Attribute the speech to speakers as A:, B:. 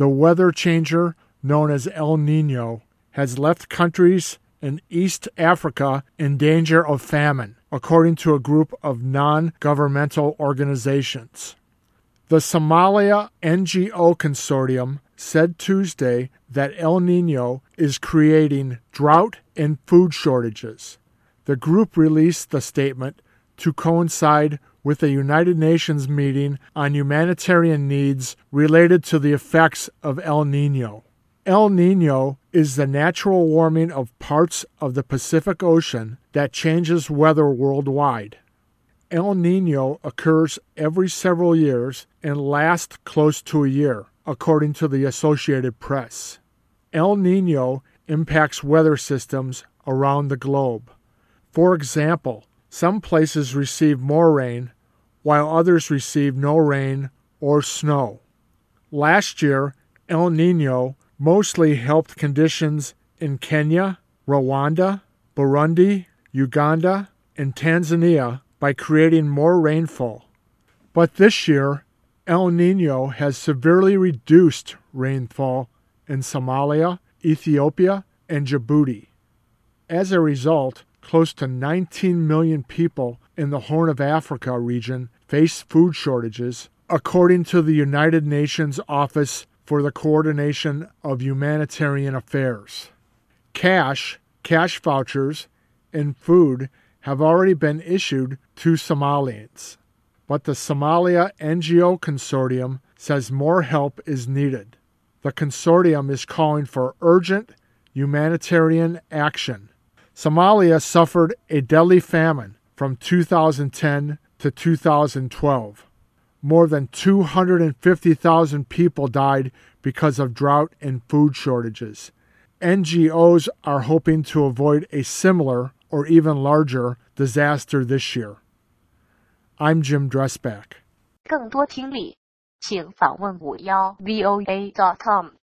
A: The weather changer, known as El Nino, has left countries in East Africa in danger of famine, according to a group of non-governmental organizations. The Somalia NGO Consortium said Tuesday that El Nino is creating drought and food shortages. The group released the statement to coincide with a United Nations meeting on humanitarian needs related to the effects of El Nino. El Nino is the natural warming of parts of the Pacific Ocean that changes weather worldwide. El Nino occurs every several years and lasts close to a year, according to the Associated Press. El Nino impacts weather systems around the globe. For example, some places receive more rain, while others receive no rain or snow. Last year, El Nino mostly helped conditions in Kenya, Rwanda, Burundi, Uganda, and Tanzania by creating more rainfall. But this year, El Nino has severely reduced rainfall in Somalia, Ethiopia, and Djibouti. As a result, close to 19 million people in the Horn of Africa region face food shortages, according to the United Nations Office for the Coordination of Humanitarian Affairs. Cash vouchers, and food have already been issued to Somalians, but the Somalia NGO Consortium says more help is needed. The consortium is calling for urgent humanitarian action. Somalia suffered a deadly famine from 2010 to 2012. More than 250,000 people died because of drought and food shortages. NGOs are hoping to avoid a similar or even larger disaster this year. I'm Jim Dressback.
B: 更多听力，请访问51voa.com。